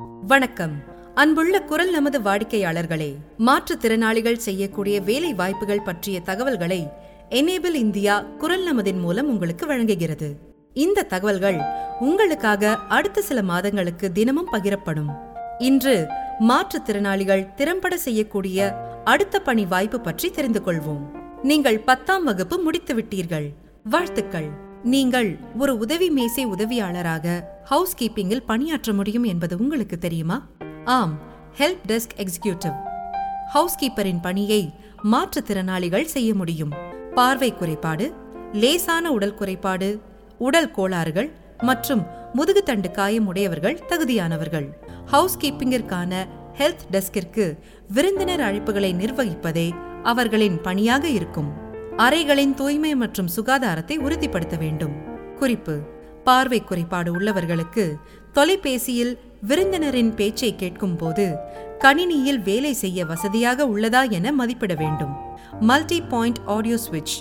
வணக்கம். அன்புள்ள குரல் நமது வாடிக்கையாளர்களே, மாற்றுத்திறனாளிகள் செய்யக்கூடிய வேலை வாய்ப்புகள் பற்றிய தகவல்களை எனேபிள் இந்தியா குரல் நமதின் மூலம் உங்களுக்கு வழங்குகிறது. இந்த தகவல்கள் உங்களுக்காக அடுத்த சில மாதங்களுக்கு தினமும் பகிரப்படும். இன்று மாற்றுத்திறனாளிகள் திறம்பட செய்யக்கூடிய அடுத்த பணி வாய்ப்பு பற்றி தெரிந்து கொள்வோம். நீங்கள் 10ஆம் வகுப்பு முடித்து விட்டீர்கள். வாழ்த்துக்கள். நீங்கள் ஒரு உதவி மேசை உதவியாளராக ஹவுஸ் கீப்பிங்கில் பணியாற்ற முடியும் என்பது உங்களுக்கு தெரியுமா? ஆம், ஹெல்ப் டெஸ்க் எக்ஸிகியூட்டிவ் ஹவுஸ் கீப்பரின் பணியை மாற்றுத்திறனாளிகள் செய்ய முடியும். பார்வை குறைபாடு, லேசான உடல் குறைபாடு, உடல் கோளாறுகள் மற்றும் முதுகுத்தண்டு காயம் உடையவர்கள் தகுதியானவர்கள். ஹவுஸ் கீப்பிங்கிற்கான ஹெல்ப் டெஸ்கிற்கு விருந்தினர் அழைப்புகளை நிர்வகிப்பதே அவர்களின் பணியாக இருக்கும். அறைகளின் தூய்மை மற்றும் சுகாதாரத்தை உறுதிப்படுத்த வேண்டும். குறிப்பு: பார்வை குறைபாடு உள்ளவர்களுக்கு தொலைபேசியில் விருந்தினரின் பேச்சை கேட்கும் போது கணினியில் வேலை செய்ய வசதியாக உள்ளதா என மதிப்பிட வேண்டும். மல்டி பாயிண்ட் ஆடியோ ஸ்விட்ச்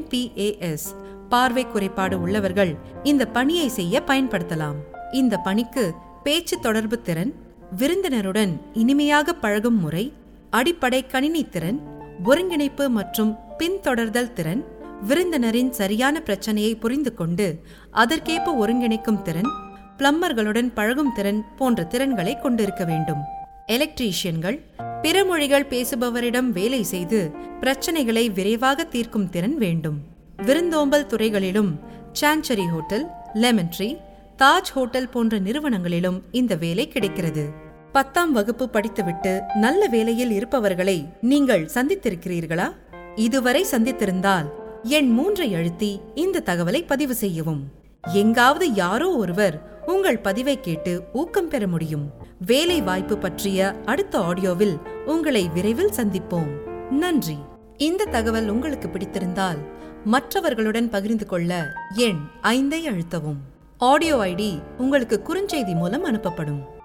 MPAS பார்வை குறைபாடு உள்ளவர்கள் இந்த பணியை செய்ய பயன்படுத்தலாம். இந்த பணிக்கு பேச்சு தொடர்பு திறன், விருந்தினருடன் இனிமையாக பழகும் முறை, அடிப்படை கணினி திறன், ஒருங்கிணைப்பு மற்றும் பின்தொடர்தல் திறன், விருந்தினரின் சரியான பிரச்சனையை புரிந்து கொண்டு அதற்கேற்ப ஒருங்கிணைக்கும் திறன், பிளம்பர்களுடன் பழகும் திறன் போன்ற திறன்களை கொண்டிருக்க வேண்டும். எலக்ட்ரீஷியன்கள் பிற மொழிகள் பேசுபவரிடம் வேலை செய்து பிரச்சனைகளை விரைவாக தீர்க்கும் திறன் வேண்டும். விருந்தோம்பல் துறைகளிலும் Chancery Hotel, Lemon Tree, Taj Hotel போன்ற நிறுவனங்களிலும் இந்த வேலை கிடைக்கிறது. 10ஆம் வகுப்பு படித்துவிட்டு நல்ல வேலையில் இருப்பவர்களை நீங்கள் சந்தித்திருக்கிறீர்களா? இதுவரை சந்தித்திருந்தால் எண் 3ஐ அழுத்தி இந்த தகவலை பதிவு செய்யவும். எங்காவது யாரோ ஒருவர் உங்கள் பதிவை கேட்டு ஊக்கம் பெற முடியும். வேலை வாய்ப்பு பற்றிய அடுத்த ஆடியோவில் உங்களை விரைவில் சந்திப்போம். நன்றி. இந்த தகவல் உங்களுக்கு பிடித்திருந்தால் மற்றவர்களுடன் பகிர்ந்து கொள்ள எண் 5ஐ அழுத்தவும். ஆடியோ ID உங்களுக்கு குறுஞ்செய்தி மூலம் அனுப்பப்படும்.